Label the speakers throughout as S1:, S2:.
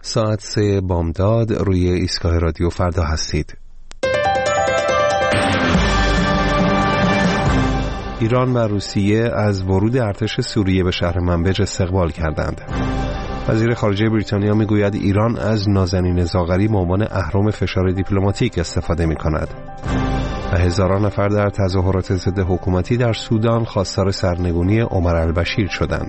S1: ساعت 3 بامداد روی ایستگاه رادیو فردا هستید. ایران و روسیه از ورود ارتش سوریه به شهر منبج استقبال کردند. وزیر خارجه بریتانیا میگوید ایران از نازنین زاغری به عنوان اهرم فشار دیپلماتیک استفاده می‌کند. و هزاران نفر در تظاهرات ضد حکومتی در سودان خواستار سرنگونی عمر البشیر شدند.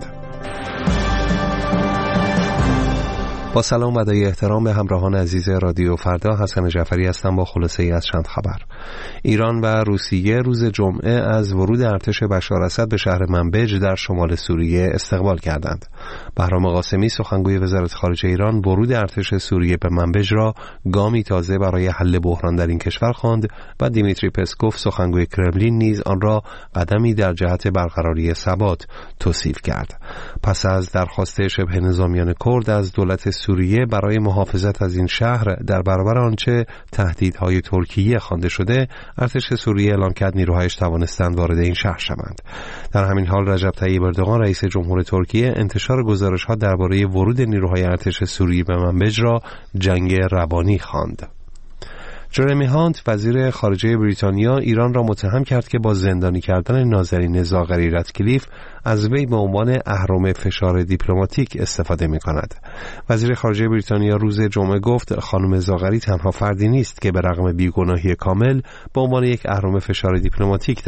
S1: با سلام و ادای احترام به همراهان عزیز رادیو فردا، حسن جعفری هستم با خلاصه ای از چند خبر. ایران و روسیه روز جمعه از ورود ارتش بشار اسد به شهر منبج در شمال سوریه استقبال کردند. بهرام قاسمی سخنگوی وزارت خارجه ایران ورود ارتش سوریه به منبج را گامی تازه برای حل بحران در این کشور خواند و دیمیتری پسکوف سخنگوی کرملین نیز آن را قدمی در جهت برقراری ثبات توصیف کرد. پس از درخواست شبه نظامیان کرد از دولت سوریه برای محافظت از این شهر در برابر آنچه تهدیدهای ترکیه خوانده شده، ارتش سوریه اعلام کرد نیروهایش توانستند وارد این شهر شوند. در همین حال رجب طیب اردوغان رئیس جمهور ترکیه انتشار گزارش‌ها درباره ورود نیروهای ارتش سوریه به منبج را جنگ روانی خواند. جرمی هانت وزیر خارجه بریتانیا ایران را متهم کرد که با زندانی کردن نازنین زاغری رتکلیف از وی به عنوان اهرم فشار دیپلماتیک استفاده می کند. وزیر خارجه بریتانیا روز جمعه گفت خانم زاغری تنها فردی نیست که به رغم بیگناهی کامل به عنوان یک اهرم فشار دیپلماتیک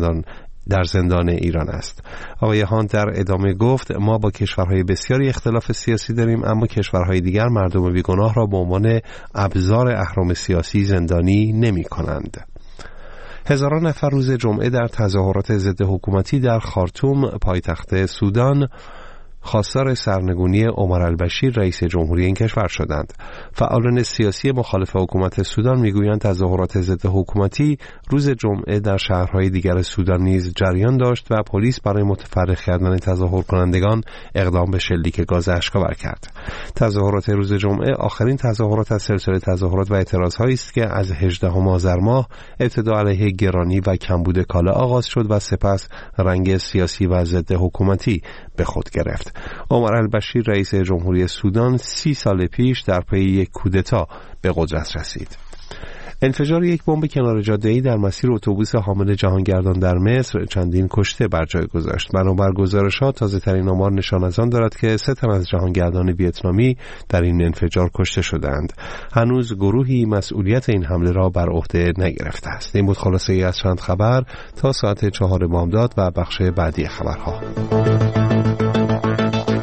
S1: در زندان ایران است. آقای هانت در ادامه گفت ما با کشورهای بسیاری اختلاف سیاسی داریم، اما کشورهای دیگر مردم بیگناه را به عنوان ابزار اهرم سیاسی زندانی نمی کنند. هزاران نفر روز جمعه در تظاهرات ضد حکومتی در خارتوم پایتخت سودان خواستار سرنگونی عمر البشیر رئیس جمهوری این کشور شدند. فعالان سیاسی مخالف حکومت سودان میگویند تظاهرات ضد حکومتی روز جمعه در شهرهای دیگر سودان نیز جریان داشت و پلیس برای متفرق کردن تظاهر کنندگان اقدام به شلیک گاز اشک‌آور کرد. تظاهرات روز جمعه آخرین تظاهرات از سلسله تظاهرات و اعتراضهایی است که از 18 آذر ماه ابتدا علیه گرانی و کمبود کالا آغاز شد و سپس رنگ سیاسی و ضد حکومتی به خود گرفت. عمر البشیر رئیس جمهوری سودان 30 سال پیش در پی یک کودتا به قدرت رسید. انفجار یک بمب کنار جاده‌ای در مسیر اتوبوس حامل جهانگردان در مصر چندین کشته بر جای گذاشت. بنابر گزارشات تازه‌ترین آمار نشان از آن دارد که 3 تن از جهانگردان ویتنامی در این انفجار کشته شدند. هنوز گروهی مسئولیت این حمله را بر عهده نگرفته است. این بود خلاصه ای از چند خبر تا ساعت 4 بامداد و بخش بعدی خبرها.